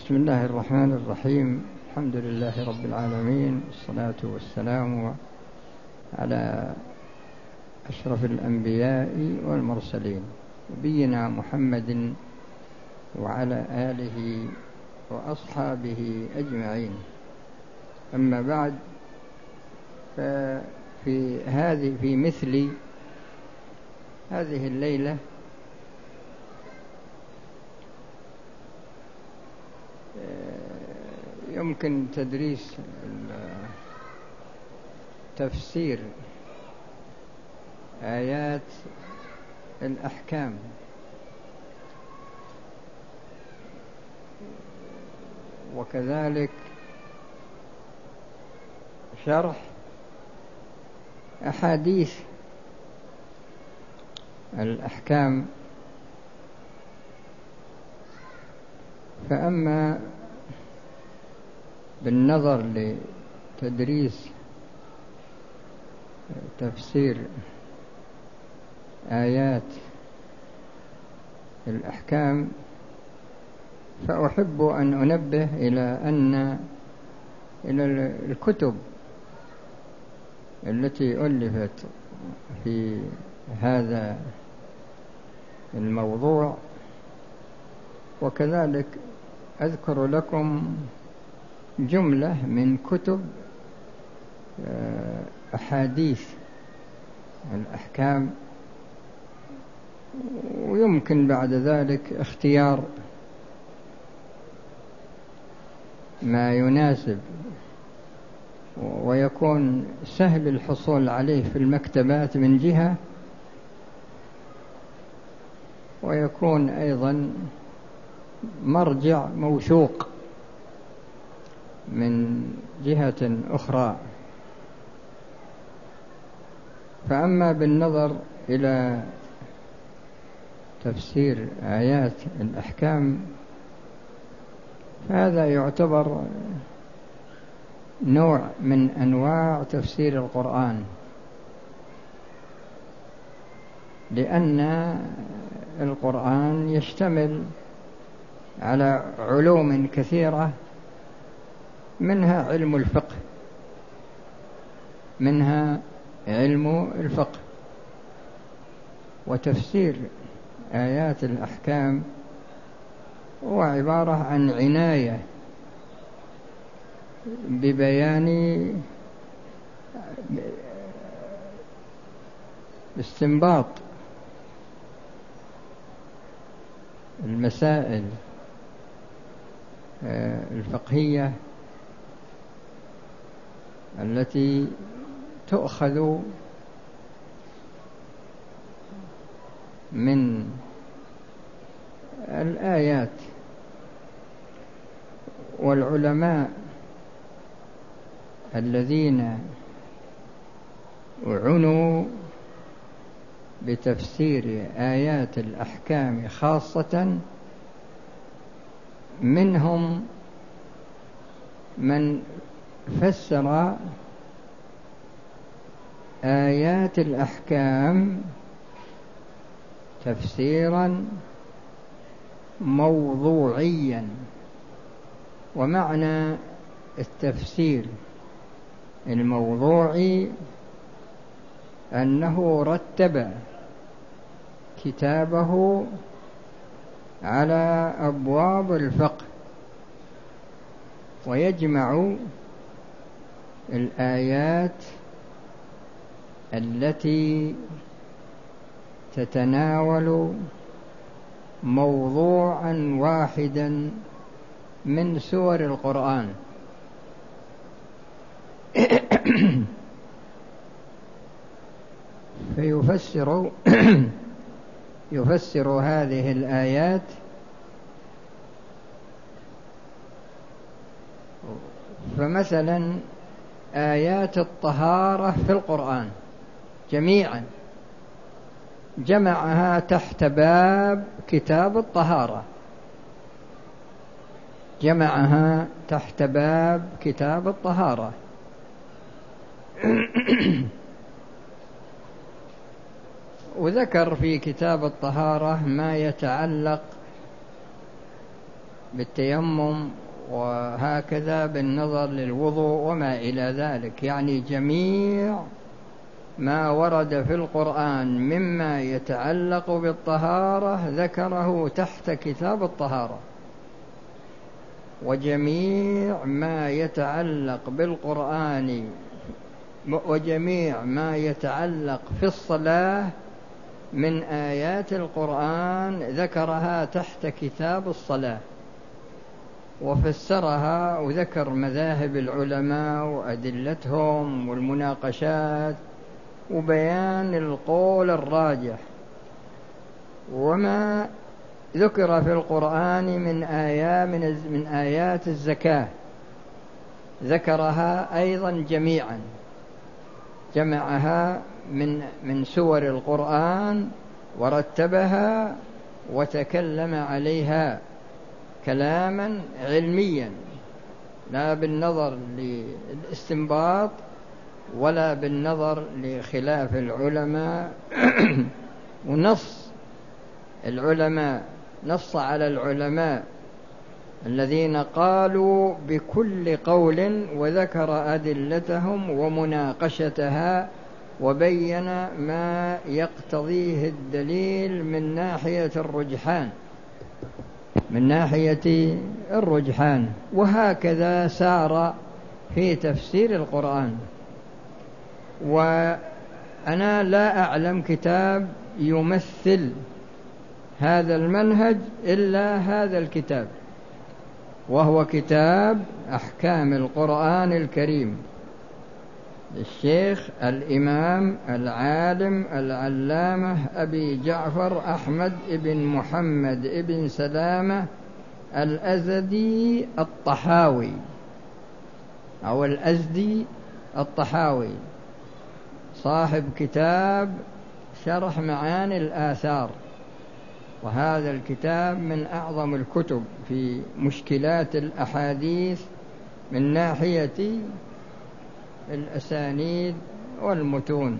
بسم الله الرحمن الرحيم. الحمد لله رب العالمين، والصلاة والسلام على أشرف الأنبياء والمرسلين، نبينا محمد وعلى آله وأصحابه أجمعين. أما بعد، في مثل هذه الليلة يمكن تدريس تفسير آيات الأحكام، وكذلك شرح أحاديث الأحكام. فأما بالنظر لتدريس تفسير آيات الأحكام، فأحب أن أنبه إلى الكتب التي ألفت في هذا الموضوع، وكذلك أذكر لكم جملة من كتب أحاديث الأحكام، ويمكن بعد ذلك اختيار ما يناسب ويكون سهل الحصول عليه في المكتبات من جهة، ويكون أيضا مرجع موثوق من جهة أخرى. فأما بالنظر إلى تفسير آيات الأحكام، فهذا يعتبر نوع من أنواع تفسير القرآن، لأن القرآن يشتمل على علوم كثيرة، منها علم الفقه. وتفسير آيات الأحكام هو عبارة عن عناية ببيان استنباط المسائل الفقهية التي تؤخذ من الآيات. والعلماء الذين عنوا بتفسير آيات الأحكام خاصة، منهم من فسر آيات الأحكام تفسيرا موضوعيا. ومعنى التفسير الموضوعي أنه رتب كتابه على أبواب الفقه، ويجمع الآيات التي تتناول موضوعا واحدا من سور القرآن يفسر هذه الآيات. فمثلا آيات الطهارة في القرآن جميعا جمعها تحت باب كتاب الطهارة، وذكر في كتاب الطهارة ما يتعلق بالتيمم، وهكذا بالنظر للوضوء وما إلى ذلك. يعني جميع ما ورد في القرآن مما يتعلق بالطهارة ذكره تحت كتاب الطهارة، وجميع ما يتعلق بالقرآن وجميع ما يتعلق في الصلاة من آيات القرآن ذكرها تحت كتاب الصلاة، وفسرها وذكر مذاهب العلماء وأدلتهم والمناقشات وبيان القول الراجح. وما ذكر في القرآن من آيات الزكاة ذكرها أيضا جميعا، جمعها من سور القرآن ورتبها وتكلم عليها كلاما علميا، لا بالنظر للاستنباط ولا بالنظر لخلاف العلماء. ونص العلماء، نص على العلماء الذين قالوا بكل قول وذكر أدلتهم ومناقشتها وبين ما يقتضيه الدليل من ناحية الرجحان. وهكذا سار في تفسير القرآن. وأنا لا أعلم كتاب يمثل هذا المنهج إلا هذا الكتاب، وهو كتاب أحكام القرآن الكريم للشيخ الإمام العالم العلامة أبي جعفر أحمد بن محمد بن سلامة الأزدي الطحاوي أو الأزدي الطحاوي، صاحب كتاب شرح معاني الآثار. وهذا الكتاب من أعظم الكتب في مشكلات الأحاديث من ناحية الأسانيد والمتون.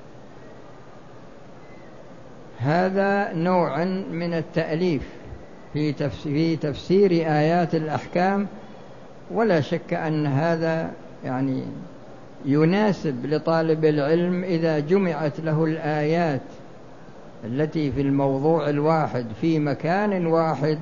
هذا نوع من التأليف في تفسير آيات الأحكام، ولا شك أن هذا يعني يناسب لطالب العلم إذا جمعت له الآيات التي في الموضوع الواحد في مكان واحد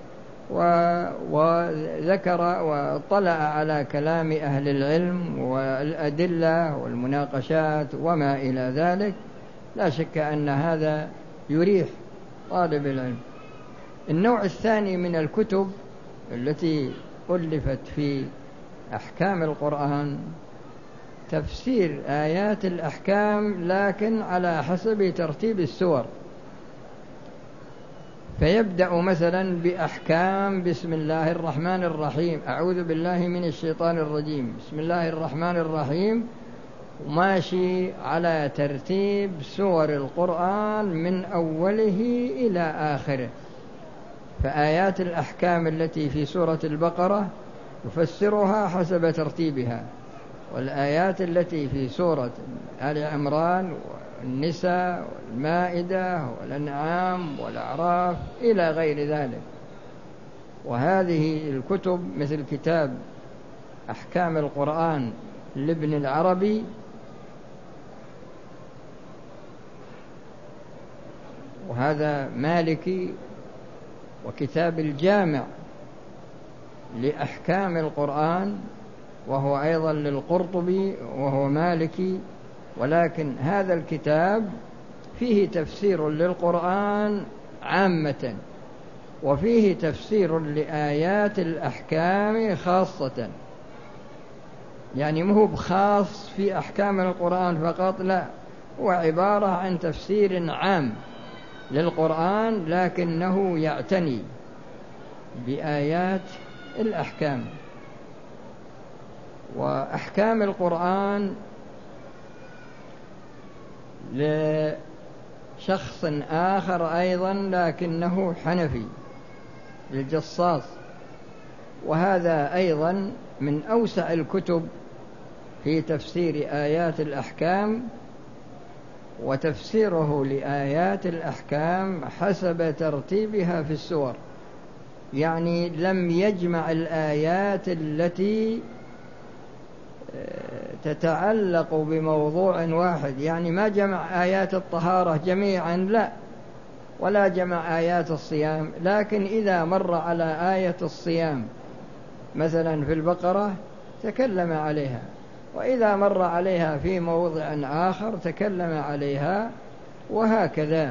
وذكر واطلع على كلام أهل العلم والأدلة والمناقشات وما إلى ذلك، لا شك أن هذا يريح طالب العلم. النوع الثاني من الكتب التي ألفت في أحكام القرآن تفسير آيات الأحكام لكن على حسب ترتيب السور. فيبدأ مثلا بأحكام بسم الله الرحمن الرحيم، أعوذ بالله من الشيطان الرجيم، بسم الله الرحمن الرحيم، وماشي على ترتيب سور القرآن من أوله إلى آخره. فآيات الأحكام التي في سورة البقرة يفسرها حسب ترتيبها، والآيات التي في سورة آل عمران والنساء والمائدة والأنعام والأعراف إلى غير ذلك. وهذه الكتب مثل كتاب أحكام القرآن لابن العربي، وهذا مالكي، وكتاب الجامع لأحكام القرآن وهو أيضا للقرطبي وهو مالكي، ولكن هذا الكتاب فيه تفسير للقرآن عامة، وفيه تفسير لآيات الأحكام خاصة. يعني مو بخاص في أحكام القرآن فقط، لا، هو عبارة عن تفسير عام للقرآن لكنه يعتني بآيات الأحكام. وأحكام القرآن لشخص آخر أيضا لكنه حنفي، للجصاص، وهذا أيضا من أوسع الكتب في تفسير آيات الأحكام، وتفسيره لآيات الأحكام حسب ترتيبها في السور. يعني لم يجمع الآيات التي تتعلق بموضوع واحد، يعني ما جمع آيات الطهارة جميعا، لا، ولا جمع آيات الصيام، لكن إذا مر على آية الصيام مثلا في البقرة تكلم عليها، وإذا مر عليها في موضع آخر تكلم عليها، وهكذا.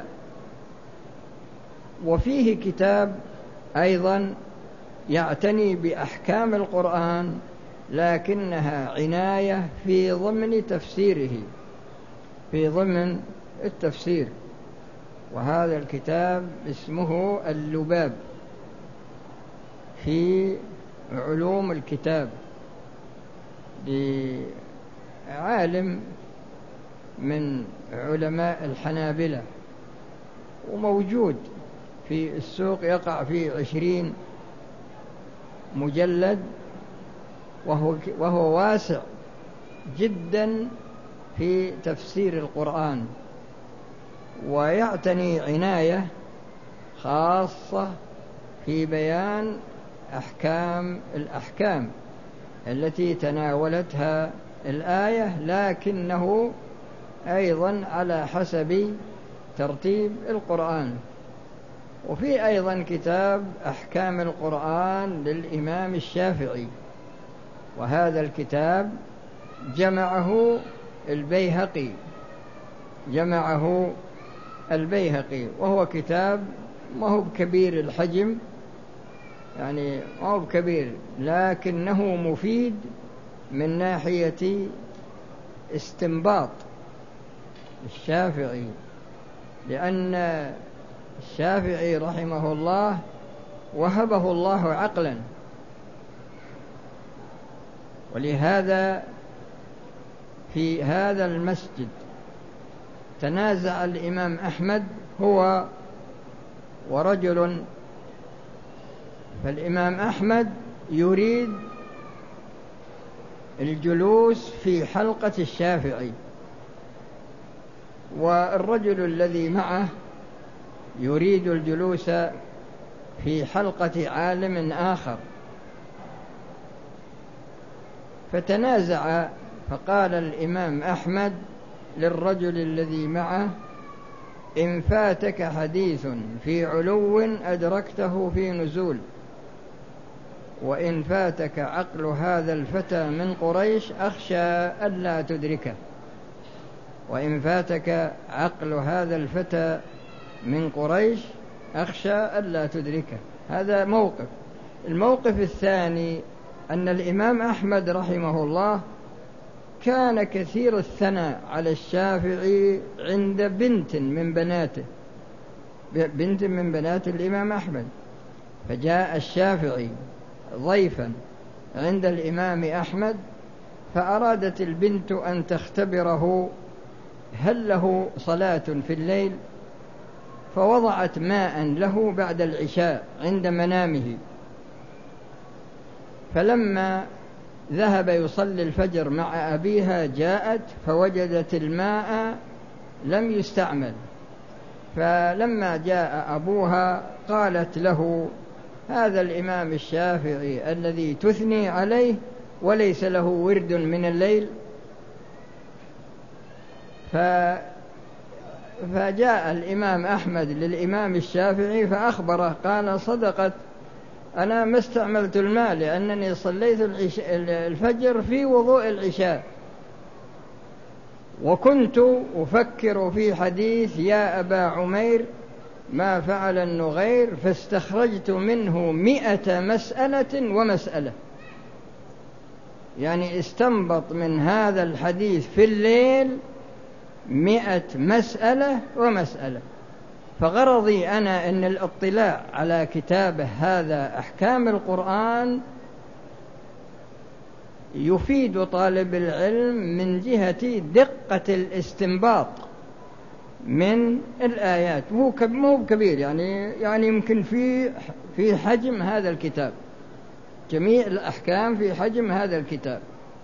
وفيه كتاب أيضا يعتني بأحكام القرآن، لكنها عناية في ضمن تفسيره، في ضمن التفسير، وهذا الكتاب اسمه اللباب في علوم الكتاب، لعالم من علماء الحنابلة، وموجود في السوق، يقع في 20 مجلد، وهو واسع جدا في تفسير القرآن، ويعتني عناية خاصة في بيان الأحكام التي تناولتها الآية، لكنه أيضا على حسب ترتيب القرآن. وفي أيضا كتاب أحكام القرآن للإمام الشافعي، وهذا الكتاب جمعه البيهقي، وهو كتاب ما هو بكبير الحجم، يعني ما هو بكبير، لكنه مفيد من ناحية استنباط الشافعي، لأن الشافعي رحمه الله وهبه الله عقلا، ولهذا في هذا المسجد تنازع الإمام أحمد هو ورجل، فالإمام أحمد يريد الجلوس في حلقة الشافعي، والرجل الذي معه يريد الجلوس في حلقة عالم آخر، فتنازع، فقال الإمام أحمد للرجل الذي معه: إن فاتك حديث في علو أدركته في نزول، وإن فاتك عقل هذا الفتى من قريش أخشى ألا تدركه. وإن فاتك عقل هذا الفتى من قريش أخشى ألا تدركه. هذا موقف. الموقف الثاني أن الإمام أحمد رحمه الله كان كثير الثناء على الشافعي عند بنت من بنات الإمام أحمد، فجاء الشافعي ضيفا عند الإمام أحمد، فأرادت البنت أن تختبره هل له صلاة في الليل، فوضعت ماء له بعد العشاء عند منامه، فلما ذهب يصلي الفجر مع أبيها جاءت فوجدت الماء لم يستعمل، فلما جاء أبوها قالت له: هذا الإمام الشافعي الذي تثني عليه وليس له ورد من الليل. فجاء الإمام أحمد للإمام الشافعي فأخبره، قال: صدقت، أنا ما استعملت الماء لأنني صليت الفجر في وضوء العشاء، وكنت أفكر في حديث يا أبا عمير ما فعل النغير، فاستخرجت منه 100 مسألة ومسألة، يعني استنبط من هذا الحديث في الليل 100 مسألة ومسألة. فغرضي أنا أن الاطلاع على كتابه هذا أحكام القرآن يفيد طالب العلم من جهة دقة الاستنباط من الآيات. مو كبير، يعني يمكن في حجم هذا الكتاب، جميع الأحكام في حجم هذا الكتاب.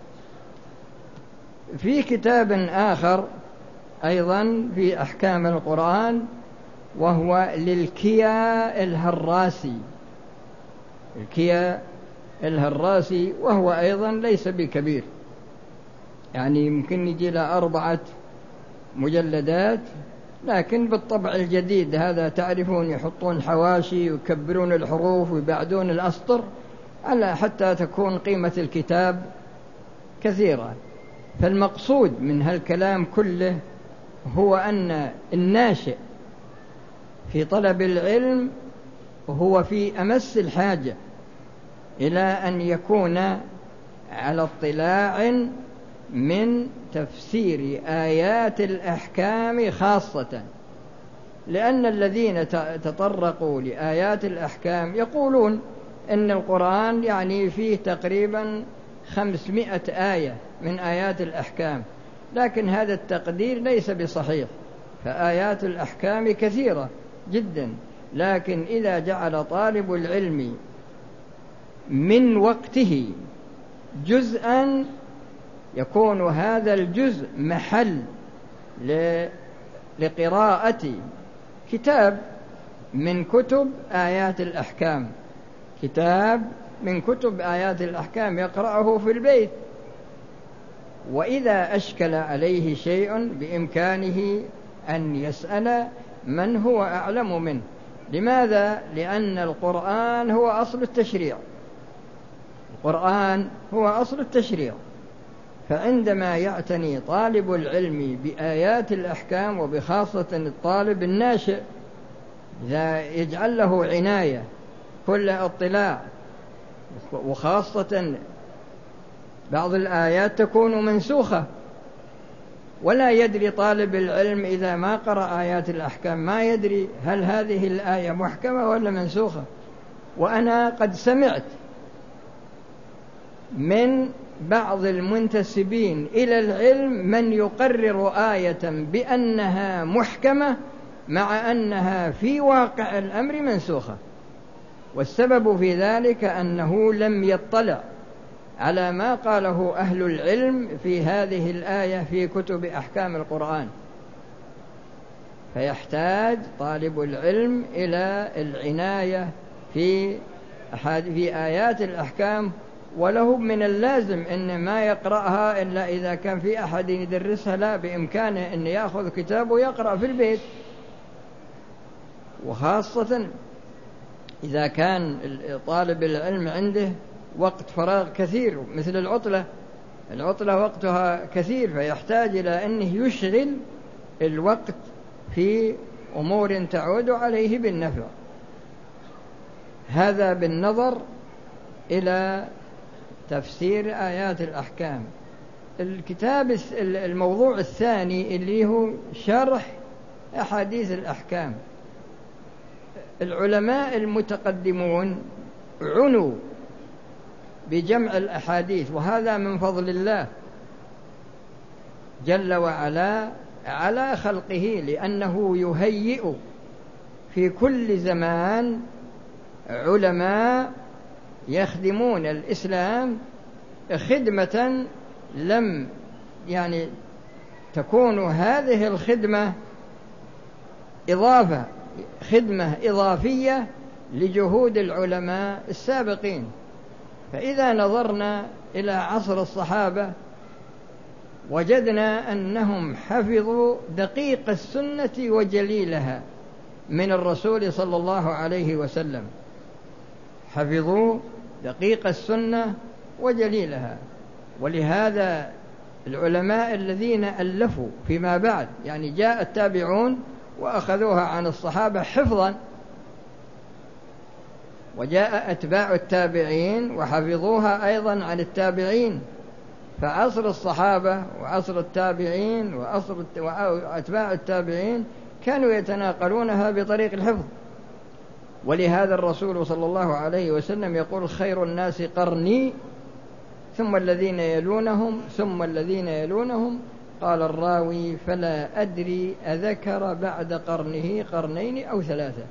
في كتاب آخر أيضا في أحكام القرآن، وهو للكيا الهراسي، الكيا الهراسي، وهو أيضا ليس بكبير، يعني يمكن يجي له 4 مجلدات، لكن بالطبع الجديد هذا تعرفون يحطون حواشي ويكبرون الحروف ويبعدون الأسطر على حتى تكون قيمة الكتاب كثيرة. فالمقصود من هالكلام كله هو أن الناشئ في طلب العلم هو في أمس الحاجة إلى أن يكون على اطلاع من تفسير آيات الأحكام خاصة، لأن الذين تطرقوا لآيات الأحكام يقولون إن القرآن يعني فيه تقريبا 500 آية من آيات الأحكام، لكن هذا التقدير ليس بصحيح، فآيات الأحكام كثيرة جدا، لكن إذا جعل طالب العلم من وقته جزءا يكون هذا الجزء محل لقراءة كتاب من كتب آيات الأحكام، كتاب من كتب آيات الأحكام يقرأه في البيت، وإذا أشكل عليه شيء بإمكانه أن يسأل من هو أعلم منه. لماذا؟ لأن القرآن هو أصل التشريع، القرآن هو أصل التشريع، فعندما يعتني طالب العلم بآيات الأحكام، وبخاصة الطالب الناشئ، إذا يجعل له عناية كل اطلاع، وخاصة بعض الآيات تكون منسوخة، ولا يدري طالب العلم إذا ما قرأ آيات الأحكام ما يدري هل هذه الآية محكمة ولا منسوخة. وأنا قد سمعت من بعض المنتسبين إلى العلم من يقرر آية بأنها محكمة مع أنها في واقع الأمر منسوخة، والسبب في ذلك أنه لم يطلع على ما قاله أهل العلم في هذه الآية في كتب أحكام القرآن. فيحتاج طالب العلم إلى العناية في آيات الأحكام، وله من اللازم أن ما يقرأها إلا إذا كان في أحد يدرسها، لا، بإمكانه أن يأخذ كتاب ويقرأ في البيت، وخاصة إذا كان طالب العلم عنده وقت فراغ كثير، مثل العطلة وقتها كثير، فيحتاج إلى أنه يشغل الوقت في أمور تعود عليه بالنفع. هذا بالنظر إلى تفسير آيات الأحكام. الكتاب الموضوع الثاني اللي هو شرح أحاديث الأحكام. العلماء المتقدمون عنوا بجمع الأحاديث، وهذا من فضل الله جل وعلا على خلقه، لأنه يهيئ في كل زمان علماء يخدمون الإسلام خدمة لم يعني تكون هذه الخدمة خدمة إضافية لجهود العلماء السابقين. فإذا نظرنا إلى عصر الصحابة وجدنا أنهم حفظوا دقيق السنة وجليلها من الرسول صلى الله عليه وسلم، حفظوا دقيق السنة وجليلها. ولهذا العلماء الذين ألفوا فيما بعد، يعني جاء التابعون وأخذوها عن الصحابة حفظا، وجاء أتباع التابعين وحفظوها أيضا عن التابعين، فعصر الصحابة وعصر التابعين وأتباع التابعين كانوا يتناقلونها بطريق الحفظ. ولهذا الرسول صلى الله عليه وسلم يقول: خير الناس قرني ثم الذين يلونهم ثم الذين يلونهم. قال الراوي: فلا أدري أذكر بعد قرنه قرنين أو 3.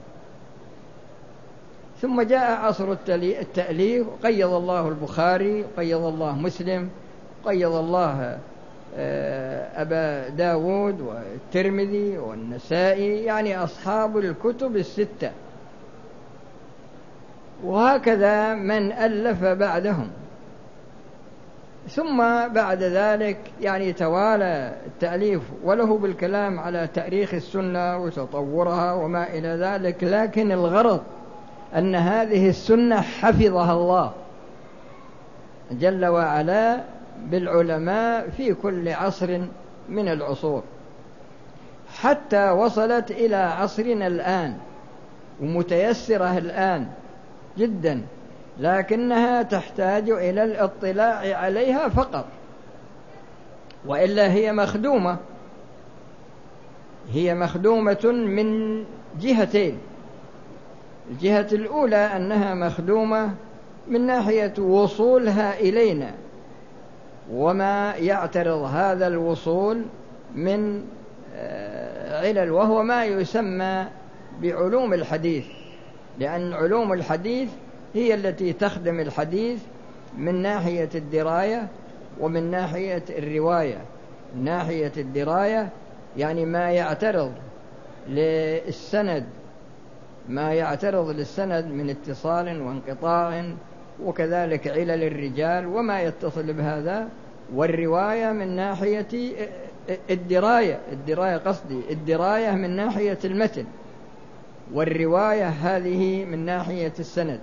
ثم جاء عصر التأليف، قيض الله البخاري، قيض الله مسلم، قيض الله أبا داود والترمذي والنسائي، يعني أصحاب الكتب 6. وهكذا من ألف بعدهم. ثم بعد ذلك يعني توالى التأليف، وله بالكلام على تاريخ السنة وتطورها وما إلى ذلك، لكن الغرض أن هذه السنة حفظها الله جل وعلا بالعلماء في كل عصر من العصور، حتى وصلت إلى عصرنا الآن، ومتيسرة الآن جدا، لكنها تحتاج إلى الاطلاع عليها فقط، وإلا هي مخدومة. هي مخدومة من جهتين. الجهة الأولى أنها مخدومة من ناحية وصولها إلينا وما يعترض هذا الوصول من علل، وهو ما يسمى بعلوم الحديث، لأن علوم الحديث هي التي تخدم الحديث من ناحية الدراية ومن ناحية الرواية. من ناحية الدراية يعني ما يعترض للسند، ما يعترض للسند من اتصال وانقطاع، وكذلك علل الرجال وما يتصل بهذا. والرواية من ناحية الدراية من ناحية المتن، والرواية هذه من ناحية السند.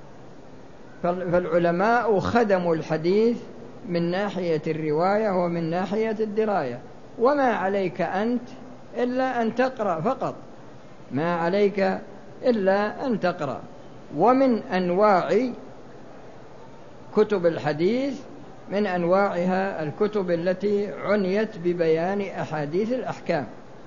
فالعلماء خدموا الحديث من ناحية الرواية ومن ناحية الدراية. وما عليك أنت إلا أن تقرأ فقط، ما عليك إلا أن تقرأ. ومن أنواع كتب الحديث، من أنواعها الكتب التي عنيت ببيان أحاديث الأحكام.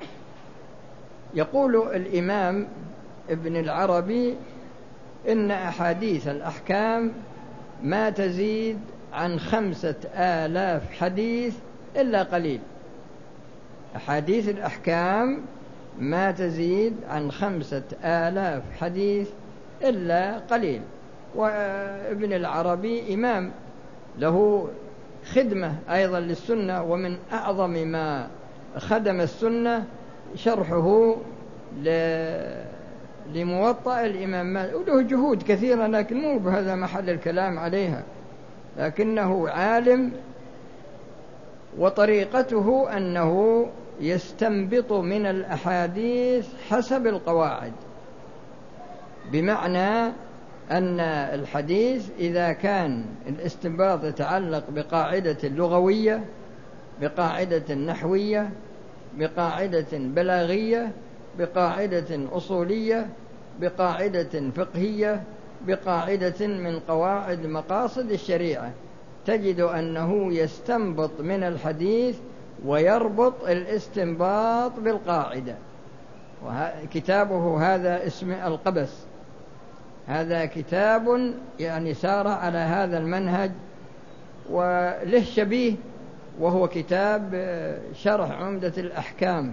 يقول الإمام ابن العربي إن أحاديث الأحكام ما تزيد عن 5000 حديث إلا قليل. أحاديث الأحكام ما تزيد عن 5000 حديث إلا قليل. وابن العربي إمام له خدمة أيضا للسنة، ومن أعظم ما خدم السنة شرحه لموطأ الإمام مالك، وله جهود كثيرة لكن مو بهذا محل الكلام عليها، لكنه عالم. وطريقته أنه يستنبط من الأحاديث حسب القواعد، بمعنى أن الحديث إذا كان الاستنباط يتعلق بقاعدة لغوية، بقاعدة نحوية، بقاعدة بلاغية، بقاعدة أصولية، بقاعدة فقهية، بقاعدة من قواعد مقاصد الشريعة، تجد أنه يستنبط من الحديث ويربط الاستنباط بالقاعدة. كتابه هذا اسمه القبس، هذا كتاب يعني سار على هذا المنهج. وله شبيه وهو كتاب شرح عمدة الأحكام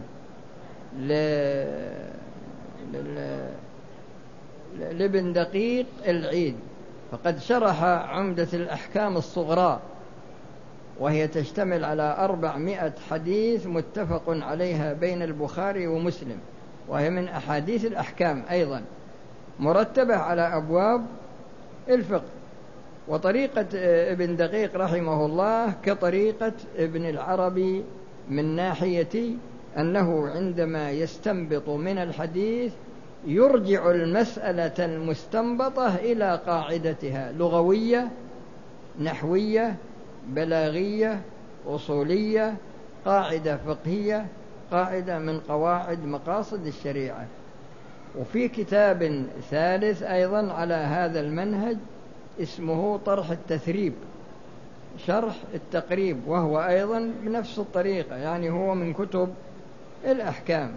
لابن دقيق العيد، فقد شرح عمدة الأحكام الصغرى، وهي تشتمل على 400 حديث متفق عليها بين البخاري ومسلم، وهي من أحاديث الأحكام أيضا، مرتبة على أبواب الفقه. وطريقة ابن دقيق رحمه الله كطريقة ابن العربي من ناحية أنه عندما يستنبط من الحديث يرجع المسألة المستنبطة إلى قاعدتها، لغوية، نحوية، بلاغية، أصولية، قاعدة فقهية، قاعدة من قواعد مقاصد الشريعة. وفي كتاب ثالث أيضا على هذا المنهج اسمه طرح التثريب شرح التقريب، وهو أيضا بنفس الطريقة، يعني هو من كتب الأحكام.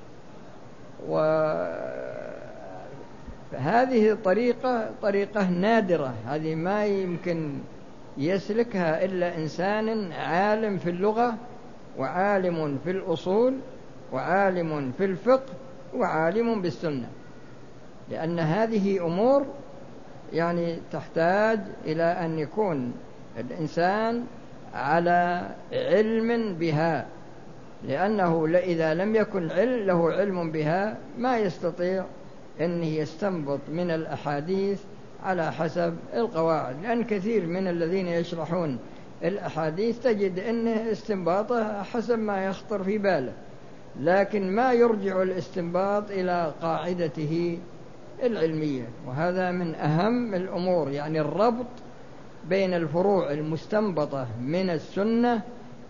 وهذه طريقة نادرة، هذه ما يمكن يسلكها إلا إنسان عالم في اللغة، وعالم في الأصول، وعالم في الفقه، وعالم بالسنة، لأن هذه أمور يعني تحتاج إلى أن يكون الإنسان على علم بها، لأنه إذا لم يكن له علم بها ما يستطيع أن يستنبط من الأحاديث على حسب القواعد، لأن كثير من الذين يشرحون الأحاديث تجد أنه استنباطه حسب ما يخطر في باله، لكن ما يرجع الاستنباط إلى قاعدته العلمية. وهذا من أهم الأمور، يعني الربط بين الفروع المستنبطة من السنة،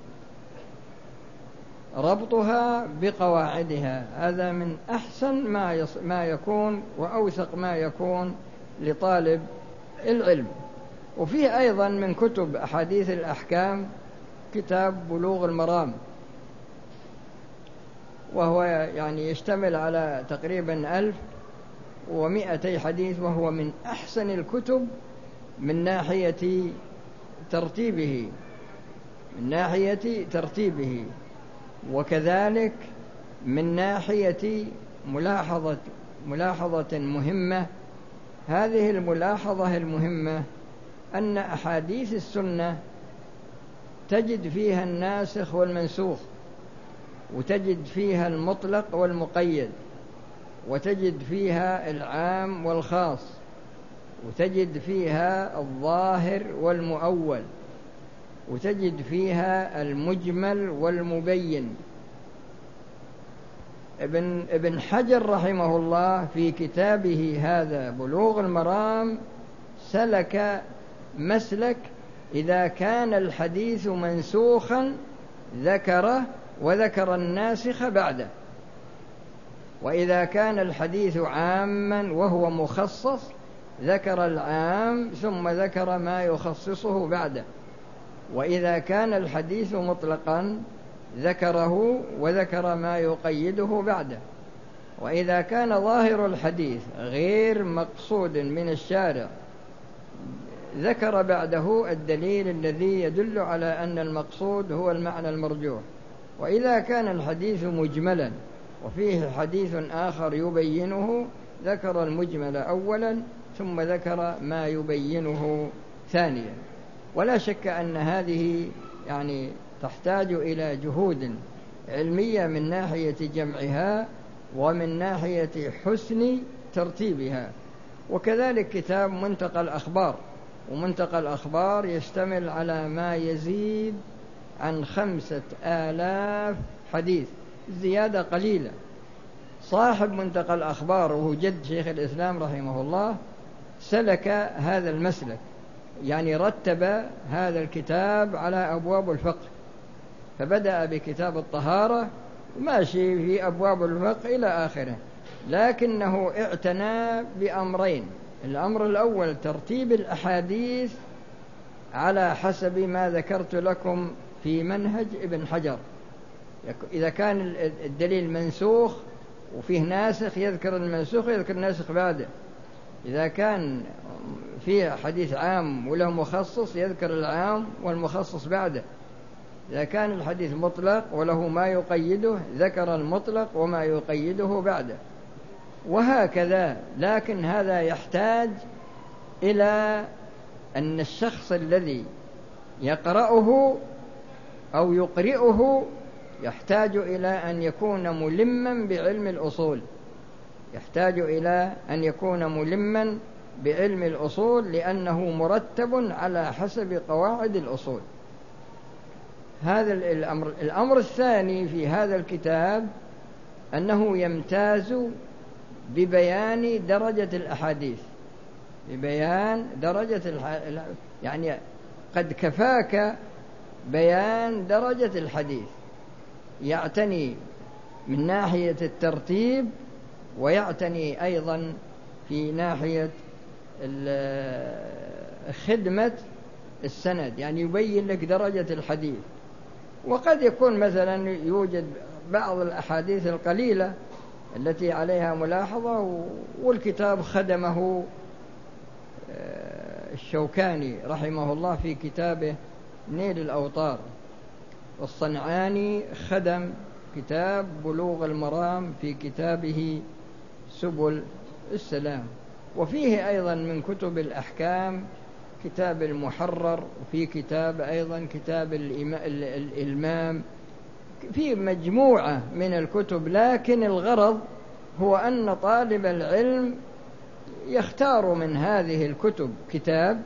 ربطها بقواعدها، هذا من أحسن ما يكون وأوثق ما يكون لطالب العلم. وفيه أيضا من كتب أحاديث الأحكام كتاب بلوغ المرام، وهو يعني يشتمل على تقريبا 1200 حديث، وهو من أحسن الكتب من ناحية ترتيبه، وكذلك من ناحية ملاحظة مهمة. هذه الملاحظة المهمة أن أحاديث السنة تجد فيها الناسخ والمنسوخ، وتجد فيها المطلق والمقيد، وتجد فيها العام والخاص، وتجد فيها الظاهر والمؤول، وتجد فيها المجمل والمبين. ابن حجر رحمه الله في كتابه هذا بلوغ المرام سلك مسلك إذا كان الحديث منسوخا ذكره وذكر الناسخ بعده، وإذا كان الحديث عاما وهو مخصص ذكر العام ثم ذكر ما يخصصه بعده، وإذا كان الحديث مطلقا ذكره وذكر ما يقيده بعده، وإذا كان ظاهر الحديث غير مقصود من الشارع ذكر بعده الدليل الذي يدل على أن المقصود هو المعنى المرجوح، وإذا كان الحديث مجملا وفيه حديث آخر يبينه ذكر المجمل أولا ثم ذكر ما يبينه ثانيا. ولا شك أن هذه يعني تحتاج إلى جهود علمية من ناحية جمعها ومن ناحية حسن ترتيبها. وكذلك كتاب منتقى الأخبار، ومنتقى الأخبار يشتمل على ما يزيد عن 5000 حديث، زيادة قليلة. صاحب منتقى الأخبار وهو جد شيخ الإسلام رحمه الله سلك هذا المسلك، يعني رتب هذا الكتاب على أبواب الفقه، فبدأ بكتاب الطهارة وماشي في أبواب الفقه إلى آخره، لكنه اعتنى بأمرين. الأمر الأول ترتيب الأحاديث على حسب ما ذكرت لكم في منهج ابن حجر. إذا كان الدليل منسوخ وفيه ناسخ يذكر المنسوخ ويذكر الناسخ بعده، إذا كان فيه حديث عام وله مخصص يذكر العام والمخصص بعده، إذا كان الحديث مطلق وله ما يقيده ذكر المطلق وما يقيده بعده، وهكذا. لكن هذا يحتاج إلى أن الشخص الذي يقرأه أو يقرئه يحتاج إلى أن يكون ملما بعلم الأصول، يحتاج إلى أن يكون ملما بعلم الأصول، لأنه مرتب على حسب قواعد الأصول. هذا الأمر الثاني في هذا الكتاب أنه يمتاز ببيان درجة الأحاديث، ببيان درجة يعني قد كفاك بيان درجة الحديث، يعتني من ناحية الترتيب ويعتني أيضا في ناحية خدمة السند، يعني يبين لك درجة الحديث. وقد يكون مثلا يوجد بعض الأحاديث القليلة التي عليها ملاحظة والكتاب خدمه الشوكاني رحمه الله في كتابه نيل الأوطار، والصنعاني خدم كتاب بلوغ المرام في كتابه سبل السلام. وفيه أيضا من كتب الأحكام كتاب المحرر، وفي كتاب أيضا كتاب الإلمام، في مجموعة من الكتب. لكن الغرض هو أن طالب العلم يختار من هذه الكتب كتاب،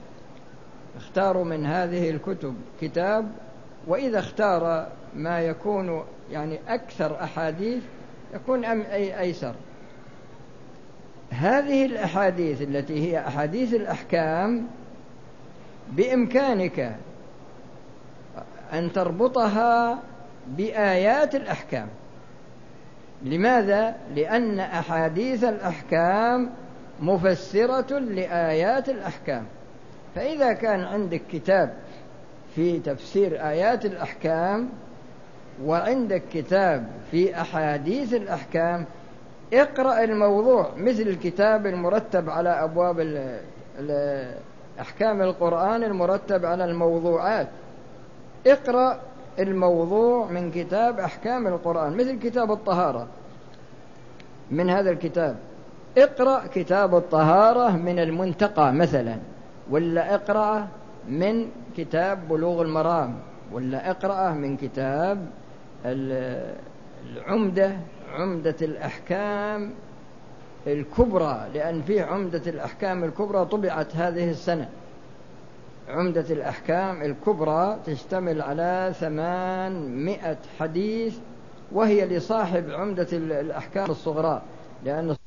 وإذا اختار ما يكون يعني أكثر أحاديث يكون أيسر. هذه الأحاديث التي هي أحاديث الأحكام بإمكانك أن تربطها بآيات الأحكام. لماذا؟ لأن أحاديث الأحكام مفسرة لآيات الأحكام. فإذا كان عندك كتاب في تفسير آيات الأحكام وعندك كتاب في أحاديث الأحكام، اقرأ الموضوع مثل الكتاب المرتب على أبواب أحكام القرآن المرتب على الموضوعات. اقرأ الموضوع من كتاب أحكام القرآن مثل كتاب الطهارة من هذا الكتاب. اقرأ كتاب الطهارة من المنتقى مثلا، ولا اقرأ من كتاب بلوغ المرام، ولا اقرأ من كتاب عمدة الأحكام الكبرى، لأن في عمدة الأحكام الكبرى طبعت هذه السنة. عمدة الأحكام الكبرى تشتمل على 800 حديث، وهي لصاحب عمدة الأحكام الصغرى، لأن